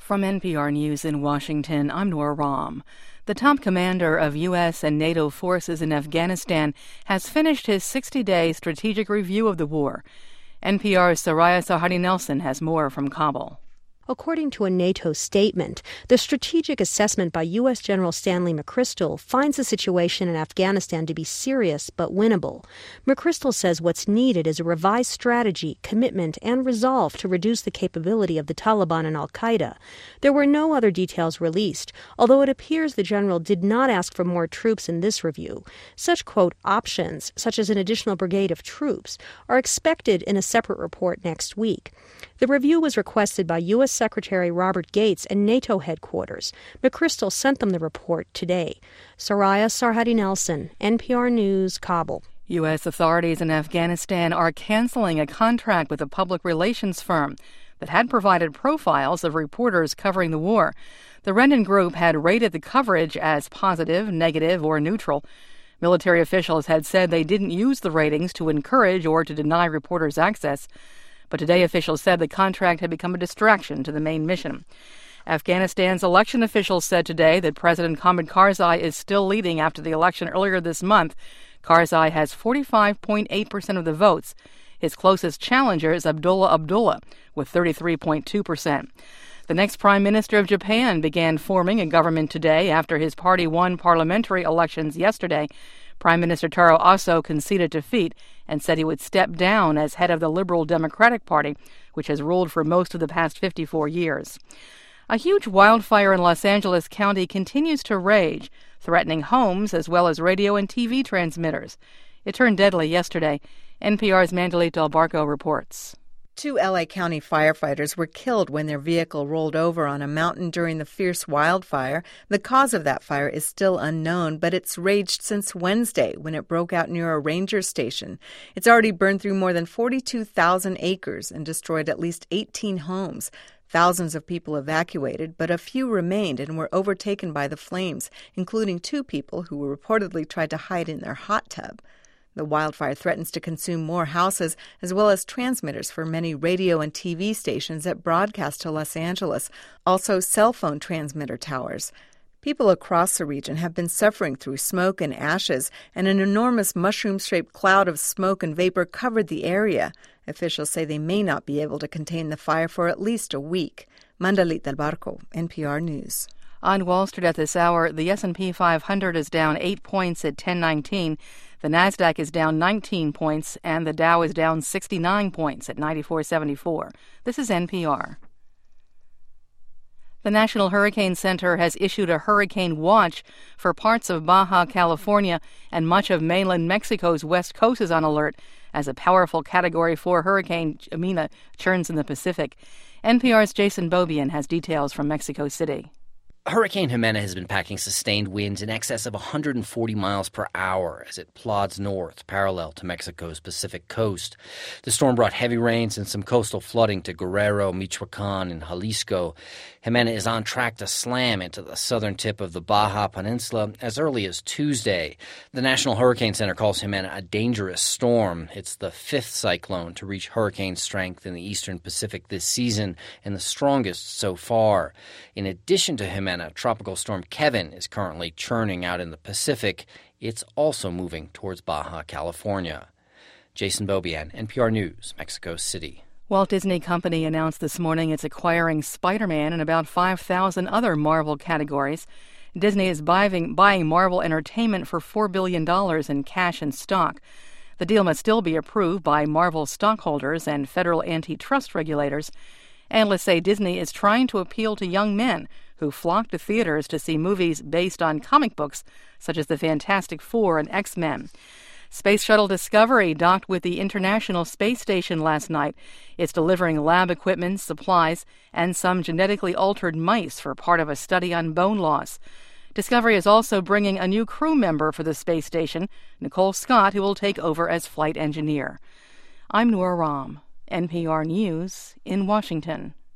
From NPR News in Washington, I'm Nora Rahm. The top commander of U.S. and NATO forces in Afghanistan has finished his 60-day strategic review of the war. NPR's Soraya Sarhadi Nelson has more from Kabul. According to a NATO statement, the strategic assessment by U.S. General Stanley McChrystal finds the situation in Afghanistan to be serious but winnable. McChrystal says what's needed is a revised strategy, commitment, and resolve to reduce the capability of the Taliban and al-Qaeda. There were no other details released, although it appears the general did not ask for more troops in this review. Such, quote, options, such as an additional brigade of troops, are expected in a separate report next week. The review was requested by U.S. Secretary Robert Gates and NATO headquarters. McChrystal sent them the report today. Soraya Sarhadi Nelson, NPR News, Kabul. U.S. authorities in Afghanistan are canceling a contract with a public relations firm that had provided profiles of reporters covering the war. The Rendon Group had rated the coverage as positive, negative, or neutral. Military officials had said they didn't use the ratings to encourage or to deny reporters access. But today officials said the contract had become a distraction to the main mission. Afghanistan's election officials said today that President Hamid Karzai is still leading after the election earlier this month. Karzai has 45.8% of the votes. His closest challenger is Abdullah Abdullah with 33.2%. The next prime minister of Japan began forming a government today after his party won parliamentary elections yesterday. Prime Minister Taro Aso conceded defeat and said he would step down as head of the Liberal Democratic Party, which has ruled for most of the past 54 years. A huge wildfire in Los Angeles County continues to rage, threatening homes as well as radio and TV transmitters. It turned deadly yesterday. NPR's Mandalit Del Barco reports. 2 L.A. County firefighters were killed when their vehicle rolled over on a mountain during the fierce wildfire. The cause of that fire is still unknown, but it's raged since Wednesday when it broke out near a ranger station. It's already burned through more than 42,000 acres and destroyed at least 18 homes. Thousands of people evacuated, but a few remained and were overtaken by the flames, including 2 people who reportedly tried to hide in their hot tub. The wildfire threatens to consume more houses as well as transmitters for many radio and TV stations that broadcast to Los Angeles, also cell phone transmitter towers. People across the region have been suffering through smoke and ashes, and an enormous mushroom-shaped cloud of smoke and vapor covered the area. Officials say they may not be able to contain the fire for at least a week. Mandalit Del Barco, NPR News. On Wall Street at this hour, the S&P 500 is down 8 points at 1019. The Nasdaq is down 19 points, and the Dow is down 69 points at 94.74. This is NPR. The National Hurricane Center has issued a hurricane watch for parts of Baja California, and much of mainland Mexico's west coast is on alert as a powerful Category 4 hurricane, Amina, churns in the Pacific. NPR's Jason Beaubien has details from Mexico City. Hurricane Jimena has been packing sustained winds in excess of 140 miles per hour as it plods north, parallel to Mexico's Pacific coast. The storm brought heavy rains and some coastal flooding to Guerrero, Michoacan, and Jalisco. Jimena is on track to slam into the southern tip of the Baja Peninsula as early as Tuesday. The National Hurricane Center calls Jimena a dangerous storm. It's the 5th cyclone to reach hurricane strength in the eastern Pacific this season and the strongest so far. In addition to Jimena, Tropical Storm Kevin is currently churning out in the Pacific. It's also moving towards Baja California. Jason Beaubien, NPR News, Mexico City. Walt Disney Company announced this morning it's acquiring Spider-Man and about 5,000 other Marvel categories. Disney is buying Marvel Entertainment for $4 billion in cash and stock. The deal must still be approved by Marvel stockholders and federal antitrust regulators. Analysts say Disney is trying to appeal to young men who flock to theaters to see movies based on comic books, such as the Fantastic Four and X-Men. Space Shuttle Discovery docked with the International Space Station last night. It's delivering lab equipment, supplies, and some genetically altered mice for part of a study on bone loss. Discovery is also bringing a new crew member for the space station, Nicole Scott, who will take over as flight engineer. I'm Nora Rahm, NPR News in Washington.